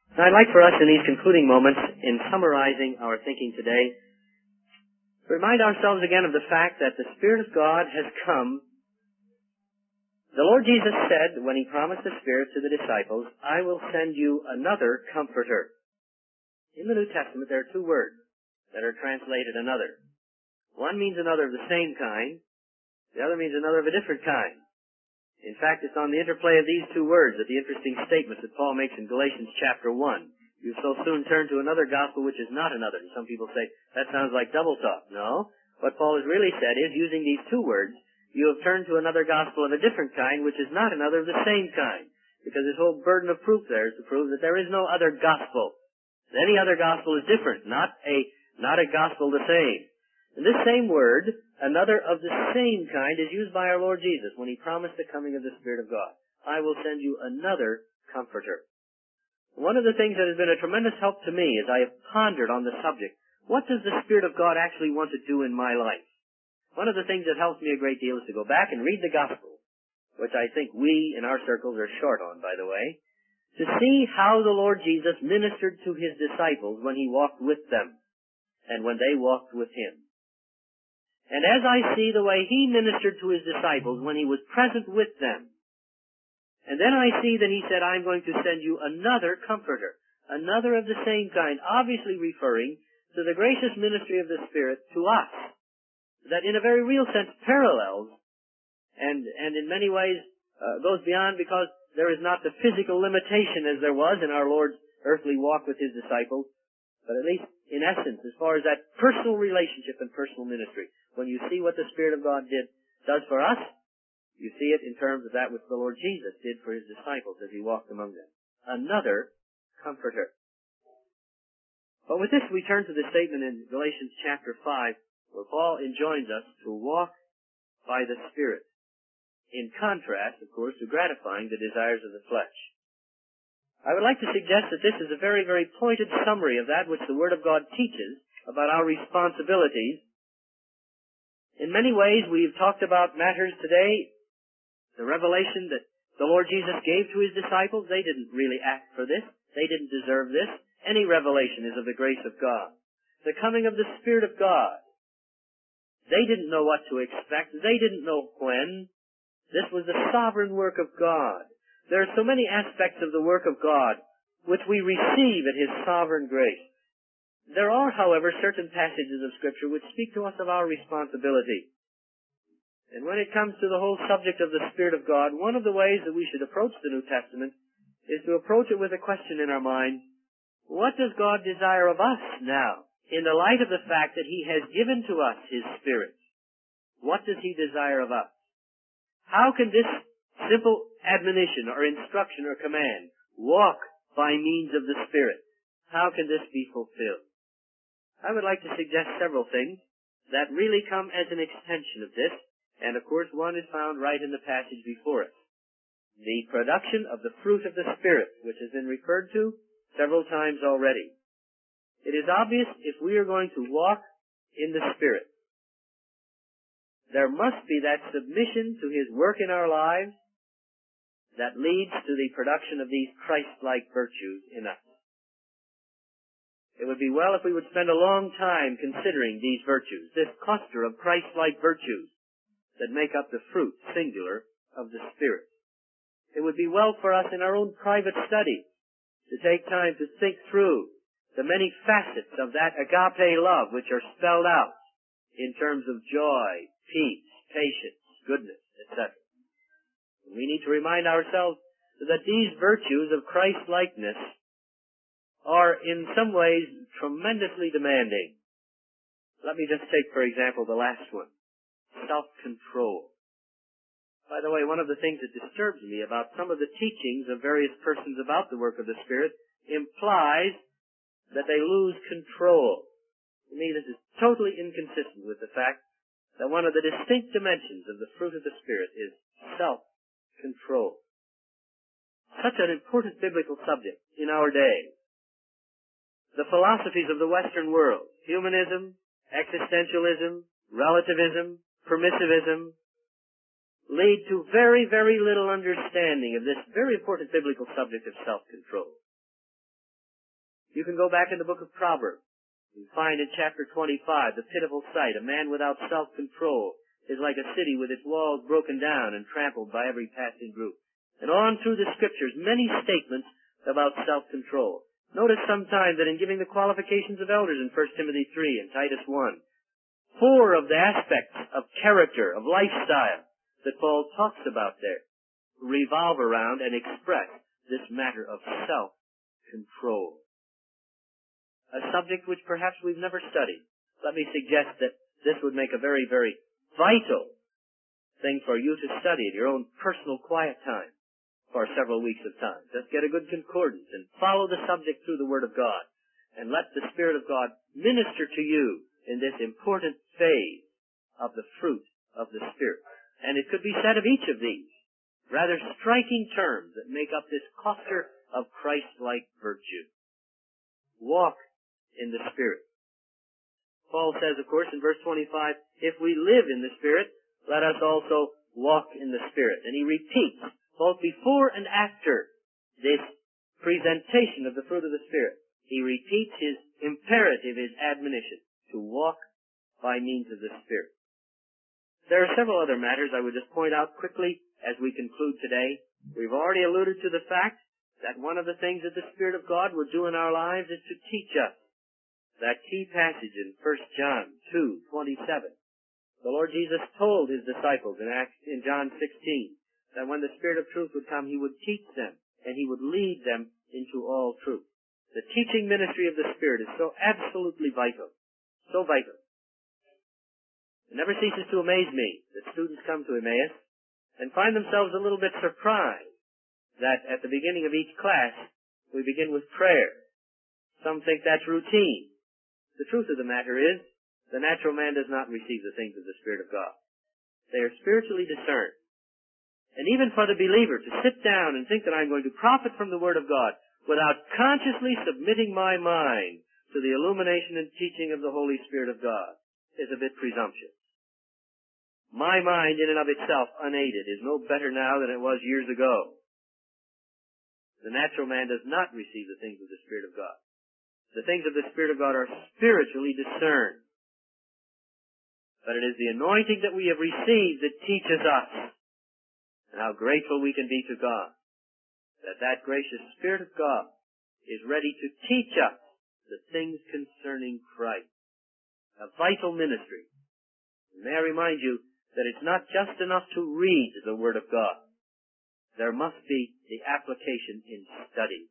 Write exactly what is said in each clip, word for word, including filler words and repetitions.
Now, I'd like for us in these concluding moments, in summarizing our thinking today, to remind ourselves again of the fact that the Spirit of God has come. The Lord Jesus said, when He promised the Spirit to the disciples, I will send you another Comforter. In the New Testament, there are two words that are translated another. One means another of the same kind. The other means another of a different kind. In fact, it's on the interplay of these two words that the interesting statements that Paul makes in Galatians chapter one. You so soon turn to another gospel which is not another. And some people say, that sounds like double talk. No. What Paul has really said is, using these two words, you have turned to another gospel of a different kind which is not another of the same kind. Because his whole burden of proof there is to prove that there is no other gospel. Any other gospel is different, not a, not a gospel the same. And this same word, another of the same kind, is used by our Lord Jesus when He promised the coming of the Spirit of God. I will send you another Comforter. One of the things that has been a tremendous help to me as I have pondered on the subject, what does the Spirit of God actually want to do in my life? One of the things that helps me a great deal is to go back and read the Gospel, which I think we in our circles are short on, by the way, to see how the Lord Jesus ministered to His disciples when He walked with them and when they walked with Him. And as I see the way He ministered to His disciples when He was present with them, and then I see that He said, I'm going to send you another Comforter, another of the same kind, obviously referring to the gracious ministry of the Spirit to us, that in a very real sense parallels, and, and in many ways uh, goes beyond, because there is not the physical limitation as there was in our Lord's earthly walk with His disciples, but at least in essence, as far as that personal relationship and personal ministry, when you see what the Spirit of God did, does for us, you see it in terms of that which the Lord Jesus did for His disciples as He walked among them. Another Comforter. But with this, we turn to the statement in Galatians chapter five, where Paul enjoins us to walk by the Spirit, in contrast, of course, to gratifying the desires of the flesh. I would like to suggest that this is a very, very pointed summary of that which the Word of God teaches about our responsibilities. In many ways, we've talked about matters today, the revelation that the Lord Jesus gave to His disciples. They didn't really ask for this. They didn't deserve this. Any revelation is of the grace of God. The coming of the Spirit of God. They didn't know what to expect. They didn't know when. This was the sovereign work of God. There are so many aspects of the work of God which we receive at His sovereign grace. There are, however, certain passages of Scripture which speak to us of our responsibility. And when it comes to the whole subject of the Spirit of God, one of the ways that we should approach the New Testament is to approach it with a question in our mind: what does God desire of us now, in the light of the fact that He has given to us His Spirit? What does He desire of us? How can this simple admonition or instruction or command, walk by means of the Spirit, how can this be fulfilled? I would like to suggest several things that really come as an extension of this, and of course one is found right in the passage before us. The production of the fruit of the Spirit, which has been referred to several times already. It is obvious if we are going to walk in the Spirit, there must be that submission to His work in our lives that leads to the production of these Christ-like virtues in us. It would be well if we would spend a long time considering these virtues, this cluster of Christ-like virtues that make up the fruit, singular, of the Spirit. It would be well for us in our own private study to take time to think through the many facets of that agape love which are spelled out in terms of joy, peace, patience, goodness, et cetera. We need to remind ourselves that these virtues of Christ-likeness are in some ways tremendously demanding. Let me just take, for example, the last one, self-control. By the way, one of the things that disturbs me about some of the teachings of various persons about the work of the Spirit implies that they lose control. To me, this is totally inconsistent with the fact that one of the distinct dimensions of the fruit of the Spirit is self-control. Such an important biblical subject in our day. The philosophies of the Western world, humanism, existentialism, relativism, permissivism, lead to very, very little understanding of this very important biblical subject of self-control. You can go back in the book of Proverbs and find in chapter twenty-five the pitiful sight. A man without self-control is like a city with its walls broken down and trampled by every passing group. And on through the scriptures, many statements about self-control. Notice sometime that in giving the qualifications of elders in First Timothy three and Titus one, four of the aspects of character, of lifestyle, that Paul talks about there revolve around and express this matter of self-control. A subject which perhaps we've never studied. Let me suggest that this would make a very, very vital thing for you to study in your own personal quiet time for several weeks of time. Just get a good concordance and follow the subject through the Word of God, and let the Spirit of God minister to you in this important phase of the fruit of the Spirit. And it could be said of each of these, rather striking terms that make up this cluster of Christ-like virtue. Walk in the Spirit. Paul says, of course, in verse twenty-five, if we live in the Spirit, let us also walk in the Spirit. And he repeats, both before and after this presentation of the fruit of the Spirit, he repeats his imperative, his admonition, to walk by means of the Spirit. There are several other matters I would just point out quickly as we conclude today. We've already alluded to the fact that one of the things that the Spirit of God would do in our lives is to teach us. That key passage in First John two twenty-seven. The Lord Jesus told his disciples in Acts, in John sixteen, that when the Spirit of truth would come, he would teach them, and he would lead them into all truth. The teaching ministry of the Spirit is so absolutely vital, so vital. It never ceases to amaze me that students come to Emmaus and find themselves a little bit surprised that at the beginning of each class, we begin with prayer. Some think that's routine. The truth of the matter is, the natural man does not receive the things of the Spirit of God. They are spiritually discerned. And even for the believer to sit down and think that I'm going to profit from the Word of God without consciously submitting my mind to the illumination and teaching of the Holy Spirit of God is a bit presumptuous. My mind in and of itself, unaided, is no better now than it was years ago. The natural man does not receive the things of the Spirit of God. The things of the Spirit of God are spiritually discerned. But it is the anointing that we have received that teaches us. And how grateful we can be to God that that gracious Spirit of God is ready to teach us the things concerning Christ. A vital ministry. May I remind you that it's not just enough to read the Word of God. There must be the application in study.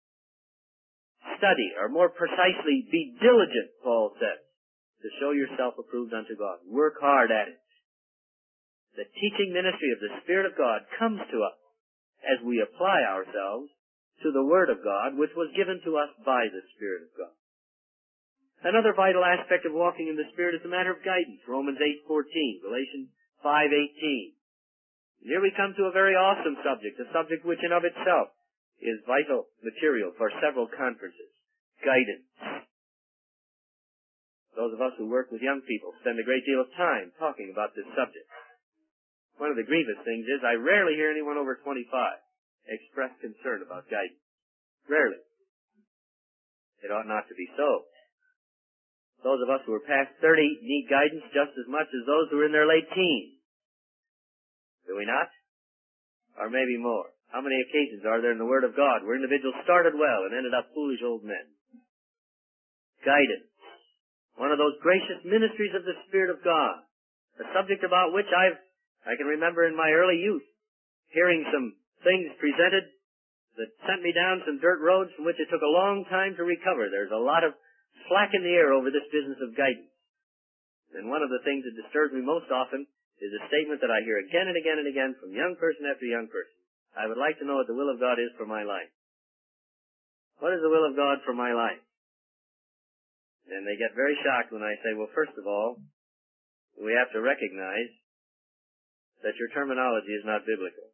Study, or more precisely, be diligent, Paul says, to show yourself approved unto God. Work hard at it. The teaching ministry of the Spirit of God comes to us as we apply ourselves to the Word of God, which was given to us by the Spirit of God. Another vital aspect of walking in the Spirit is the matter of guidance. Romans eight fourteen, Galatians five eighteen. Here we come to a very awesome subject, a subject which in of itself is vital material for several conferences. Guidance. Those of us who work with young people spend a great deal of time talking about this subject. One of the grievous things is I rarely hear anyone over twenty-five express concern about guidance. Rarely. It ought not to be so. Those of us who are past thirty need guidance just as much as those who are in their late teens. Do we not? Or maybe more. How many occasions are there in the Word of God where individuals started well and ended up foolish old men? Guidance. One of those gracious ministries of the Spirit of God. A subject about which I've, I can remember in my early youth hearing some things presented that sent me down some dirt roads from which it took a long time to recover. There's a lot of slack in the air over this business of guidance. And one of the things that disturbs me most often is a statement that I hear again and again and again from young person after young person. I would like to know what the will of God is for my life. What is the will of God for my life? And they get very shocked when I say, well, first of all, we have to recognize that your terminology is not biblical.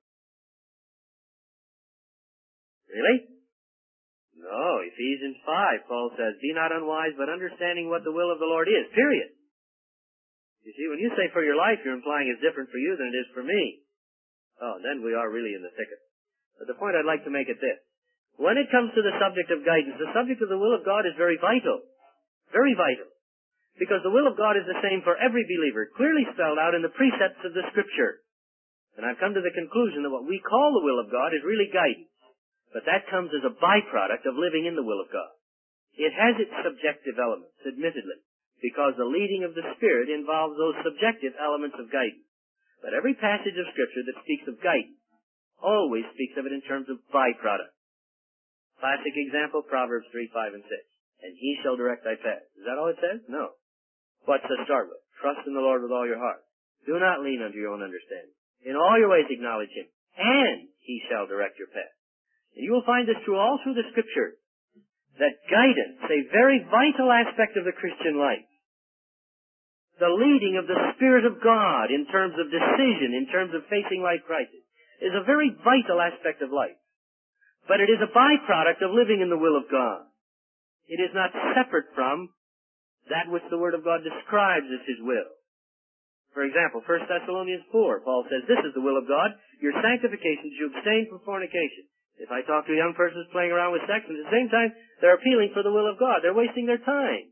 Really? No, Ephesians five, Paul says, be not unwise, but understanding what the will of the Lord is, period. You see, when you say for your life, you're implying it's different for you than it is for me. Oh, then we are really in the thicket. But the point I'd like to make is this. When it comes to the subject of guidance, the subject of the will of God is very vital. Very vital. Because the will of God is the same for every believer, clearly spelled out in the precepts of the Scripture. And I've come to the conclusion that what we call the will of God is really guidance. But that comes as a byproduct of living in the will of God. It has its subjective elements, admittedly, because the leading of the Spirit involves those subjective elements of guidance. But every passage of Scripture that speaks of guidance always speaks of it in terms of byproduct. Classic example, Proverbs three, five, and six. And he shall direct thy path. Is that all it says? No. What's to start with? Trust in the Lord with all your heart. Do not lean unto your own understanding. In all your ways acknowledge him, and he shall direct your path. And you will find this true all through the Scripture, that guidance, a very vital aspect of the Christian life, the leading of the Spirit of God in terms of decision, in terms of facing life crisis, is a very vital aspect of life. But it is a byproduct of living in the will of God. It is not separate from that which the Word of God describes as His will. For example, First Thessalonians four, Paul says, this is the will of God, your sanctification, that you abstain from fornication. If I talk to young persons playing around with sex, and at the same time, they're appealing for the will of God. They're wasting their time.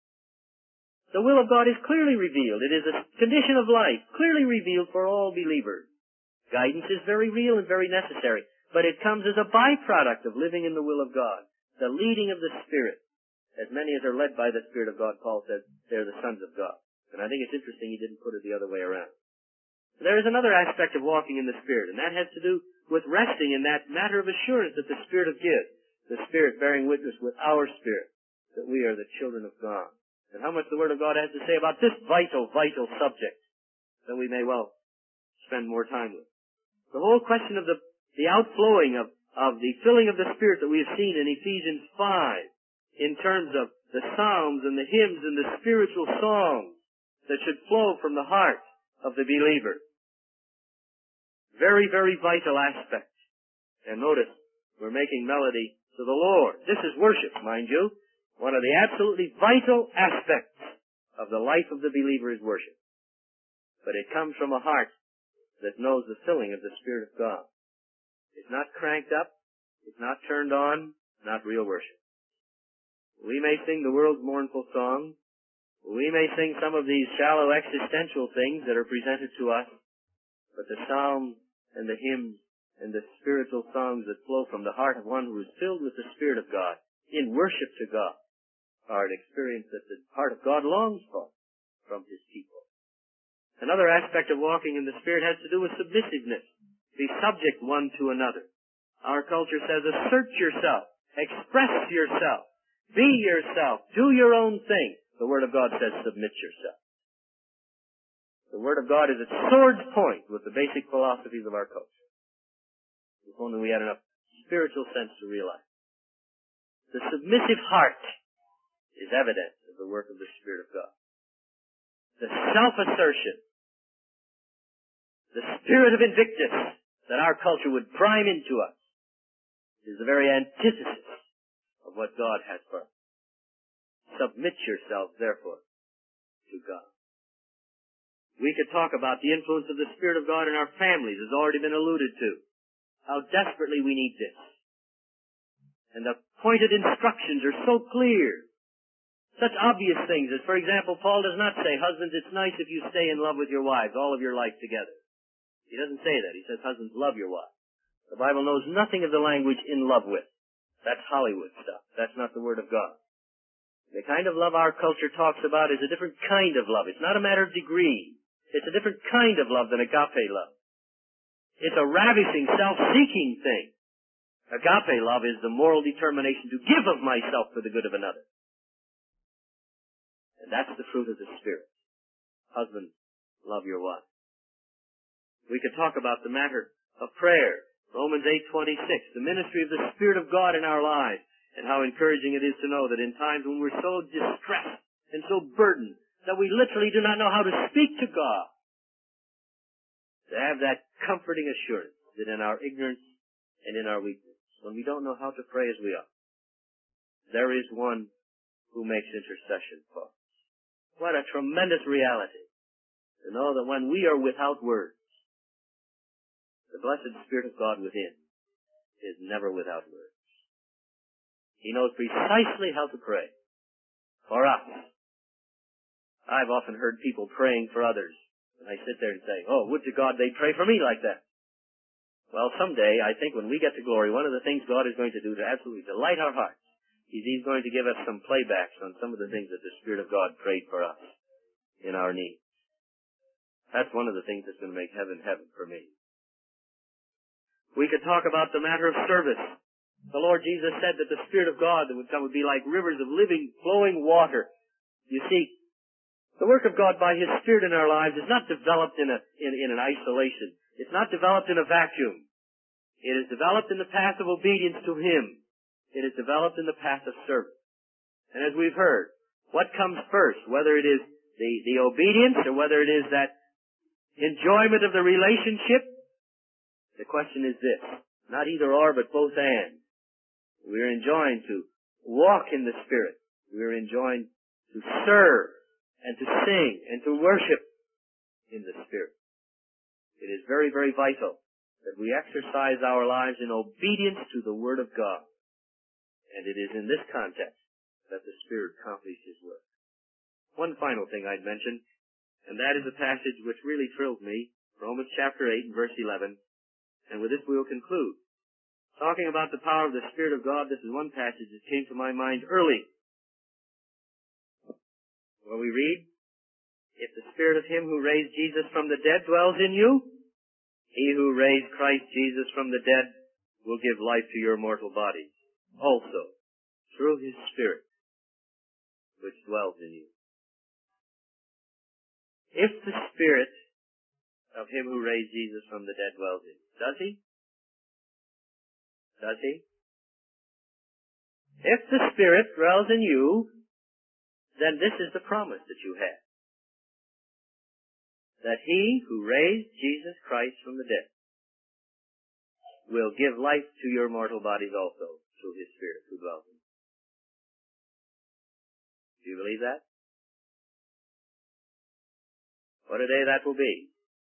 The will of God is clearly revealed. It is a condition of life, clearly revealed for all believers. Guidance is very real and very necessary, but it comes as a byproduct of living in the will of God, the leading of the Spirit. As many as are led by the Spirit of God, Paul says, they're the sons of God. And I think it's interesting he didn't put it the other way around. There is another aspect of walking in the Spirit, and that has to do with resting in that matter of assurance that the Spirit of gives, the Spirit bearing witness with our spirit that we are the children of God. And how much the Word of God has to say about this vital, vital subject that we may well spend more time with. The whole question of the, the outflowing of, of the filling of the Spirit that we have seen in Ephesians five, in terms of the psalms and the hymns and the spiritual songs that should flow from the heart of the believer. Very, very vital aspect. And notice, we're making melody to the Lord. This is worship, mind you. One of the absolutely vital aspects of the life of the believer is worship. But it comes from a heart that knows the filling of the Spirit of God. It's not cranked up. It's not turned on. Not real worship. We may sing the world's mournful songs. We may sing some of these shallow existential things that are presented to us. But the psalms and the hymns and the spiritual songs that flow from the heart of one who is filled with the Spirit of God in worship to God are an experience that the heart of God longs for from His people. Another aspect of walking in the Spirit has to do with submissiveness. Be subject one to another. Our culture says, assert yourself, express yourself, be yourself, do your own thing. The Word of God says, submit yourself. The Word of God is at sword's point with the basic philosophies of our culture. If only we had enough spiritual sense to realize. The submissive heart is evidence of the work of the Spirit of God. The self-assertion, the spirit of Invictus that our culture would prime into us is the very antithesis of what God has for us. Submit yourselves, therefore, to God. We could talk about the influence of the Spirit of God in our families, as already been alluded to. How desperately we need this. And the pointed instructions are so clear. Such obvious things as, for example, Paul does not say, husbands, it's nice if you stay in love with your wives all of your life together. He doesn't say that. He says, husbands, love your wives. The Bible knows nothing of the language in love with. That's Hollywood stuff. That's not the Word of God. The kind of love our culture talks about is a different kind of love. It's not a matter of degree. It's a different kind of love than agape love. It's a ravishing, self-seeking thing. Agape love is the moral determination to give of myself for the good of another. And that's the fruit of the Spirit. Husbands, love your wife. We could talk about the matter of prayer. Romans eight twenty-six, the ministry of the Spirit of God in our lives, and how encouraging it is to know that in times when we're so distressed and so burdened that we literally do not know how to speak to God, to have that comforting assurance that in our ignorance and in our weakness, when we don't know how to pray as we ought, there is one who makes intercession for us. What a tremendous reality to know that when we are without words, the blessed Spirit of God within is never without words. He knows precisely how to pray for us. I've often heard people praying for others, and I sit there and say, oh, would to God they'd pray for me like that. Well, someday, I think when we get to glory, one of the things God is going to do to absolutely delight our hearts is He's going to give us some playbacks on some of the things that the Spirit of God prayed for us in our needs. That's one of the things that's going to make heaven heaven for me. We could talk about the matter of service. The Lord Jesus said that the Spirit of God that would come would be like rivers of living, flowing water. You see, the work of God by His Spirit in our lives is not developed in, a, in, in an isolation. It's not developed in a vacuum. It is developed in the path of obedience to Him. It is developed in the path of service. And as we've heard, what comes first, whether it is the, the obedience or whether it is that enjoyment of the relationship, the question is this, not either or, but both and. We're enjoined to walk in the Spirit. We're enjoined to serve and to sing and to worship in the Spirit. It is very, very vital that we exercise our lives in obedience to the Word of God. And it is in this context that the Spirit accomplishes His work. One final thing I'd mention, and that is a passage which really thrilled me, Romans chapter eight and verse eleven. And with this we will conclude. Talking about the power of the Spirit of God, this is one passage that came to my mind early. Where we read, if the Spirit of Him who raised Jesus from the dead dwells in you, He who raised Christ Jesus from the dead will give life to your mortal bodies, also through His Spirit, which dwells in you. If the Spirit of Him who raised Jesus from the dead dwells in you, does He? Does He? If the Spirit dwells in you, then this is the promise that you have. That He who raised Jesus Christ from the dead will give life to your mortal bodies also through His Spirit who dwells in you. Do you believe that? What a day that will be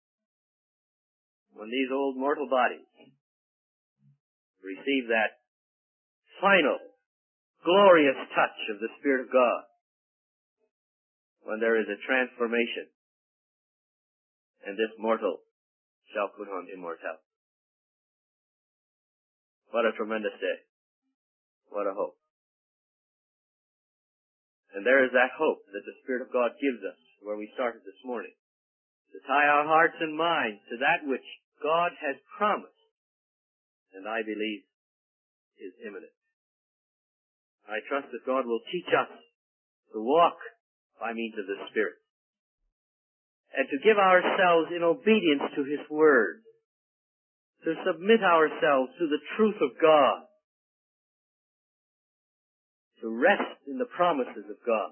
when these old mortal bodies receive that final, glorious touch of the Spirit of God, when there is a transformation, and this mortal shall put on immortality. What a tremendous day. What a hope. And there is that hope that the Spirit of God gives us where we started this morning, to tie our hearts and minds to that which God has promised, and I believe is imminent. I trust that God will teach us to walk by means of the Spirit, and to give ourselves in obedience to His Word, to submit ourselves to the truth of God, to rest in the promises of God,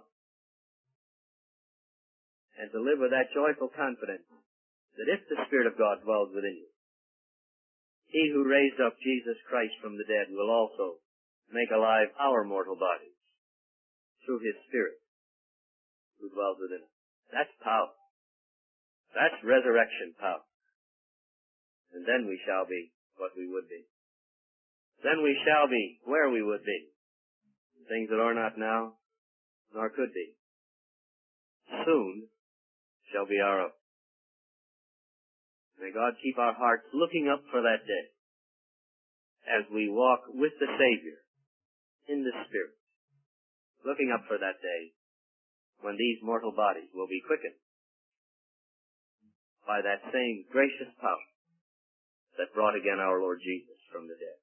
and to live with that joyful confidence that if the Spirit of God dwells within you, He who raised up Jesus Christ from the dead will also make alive our mortal bodies through His Spirit who dwells within us. That's power. That's resurrection power. And then we shall be what we would be. Then we shall be where we would be. Things that are not now, nor could be, soon shall be our own. May God keep our hearts looking up for that day as we walk with the Savior in the Spirit, looking up for that day when these mortal bodies will be quickened by that same gracious power that brought again our Lord Jesus from the dead.